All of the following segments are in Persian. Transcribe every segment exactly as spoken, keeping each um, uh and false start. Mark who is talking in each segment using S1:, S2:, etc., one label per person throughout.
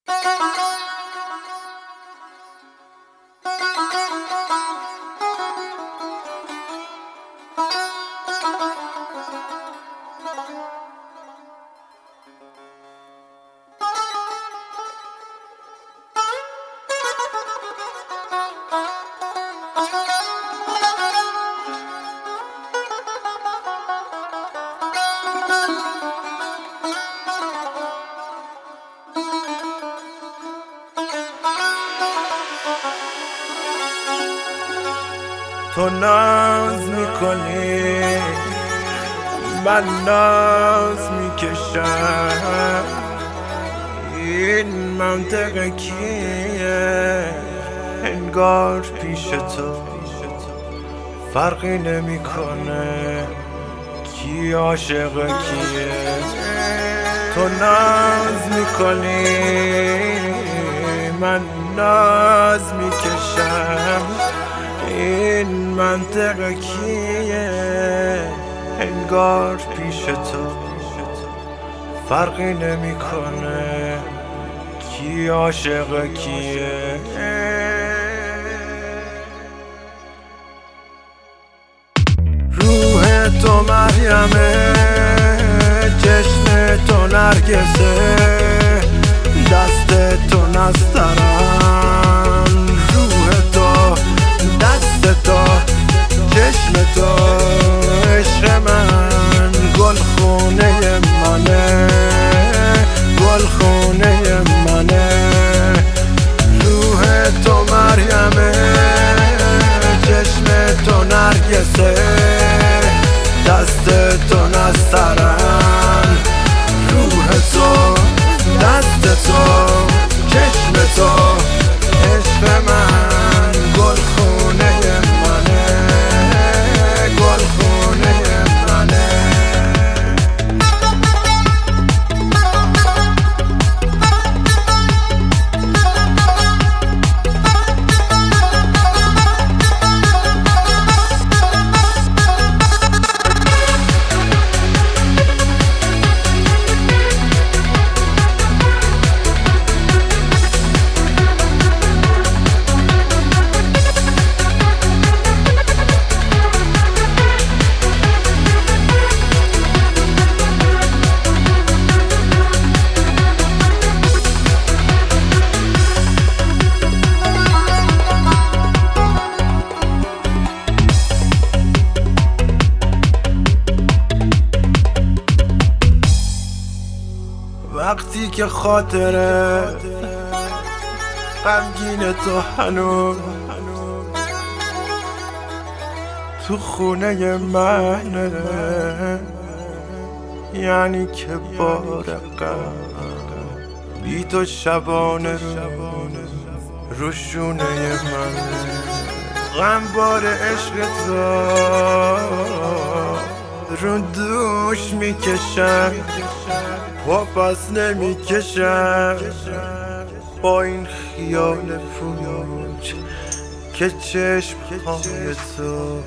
S1: تو ناز میکنی من ناز میکشم، این منطقه کیه؟ انگار پیش تو فرقی نمیکنه کی عاشق کیه. تو ناز میکنی من ناز میکشم، این منطقه کیه؟ انگار پیش تو فرقی نمیکنه کی عاشق کیه. روح تو مریمه، چشم تو نرگسه، دست تو نسترن. روح تو، دست تو، چشم تو، عشق من گل خونه منه، گل خونه منه. روح تو مریمه، چشم تو نرگسه، دست تو نسترن. روح تو، دست تو، چشم تو، عشق من گل خونه منه، گل خونه منه. وقتی که خاطره غمگین تو هنوز تو خونه منه، یعنی که بار غم بی تو شبانه رو روشونه منه. غم بار عشق تو رو دوش میکشم، پا پس نمیکشم با این خیال پوچ که چشم های تو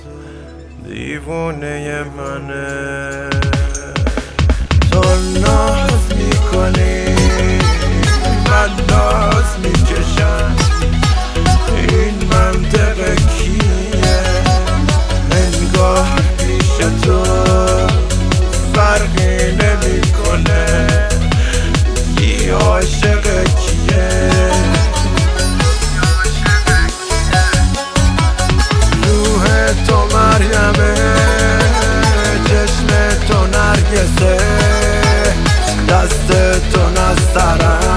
S1: دیوونه منه. تو ناز میکنی من ناز میکشم، این منطقه کیه؟ انگار پیش تو فرقی نمیکنه کی عاشق کیه. روح تو مریمه، چشم تو نرگسه، دست تو نسترن.